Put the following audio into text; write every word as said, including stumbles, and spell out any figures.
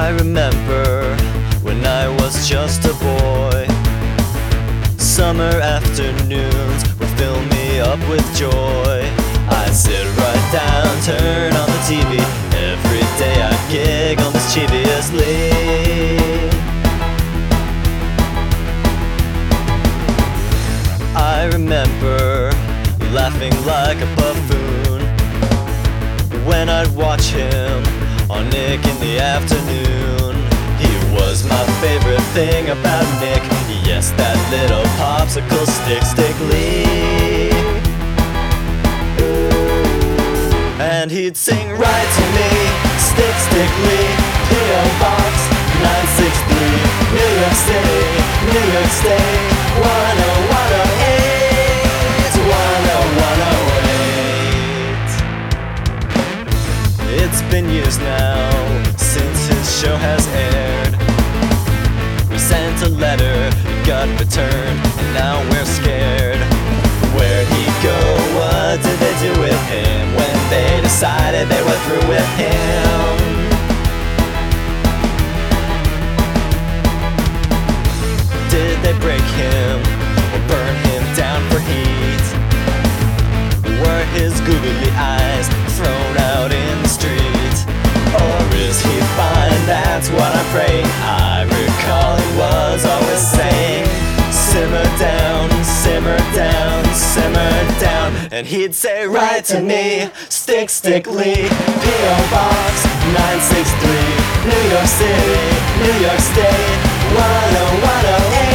I remember when I was just a boy, summer afternoons would fill me up with joy. I'd sit right down, turn on the T V. Every day I'd giggle mischievously. I remember laughing like a buffoon when I'd watch him on Nick in the afternoon. He was my favorite thing about Nick. Yes, that little popsicle stick, Stick Lee. And he'd sing right to me, Stick, Stick Lee, P O Box nine six three, New York City, New York State, one oh one oh eight, one oh one oh eight. It's been years now since his show has aired. We sent a letter, got returned, and now we're scared. Where'd he go? What did they do with him when they decided they were through with him? Did they break him or burn him down for heat? Were his googly eyes thrown out in the street? Or is he fine? That's what I'm praying. I recall he was always saying, simmer down, simmer down, simmer down. And he'd say right to me, Stick, Stick Lee, P O Box nine six three, New York City, New York State, one oh one oh eight.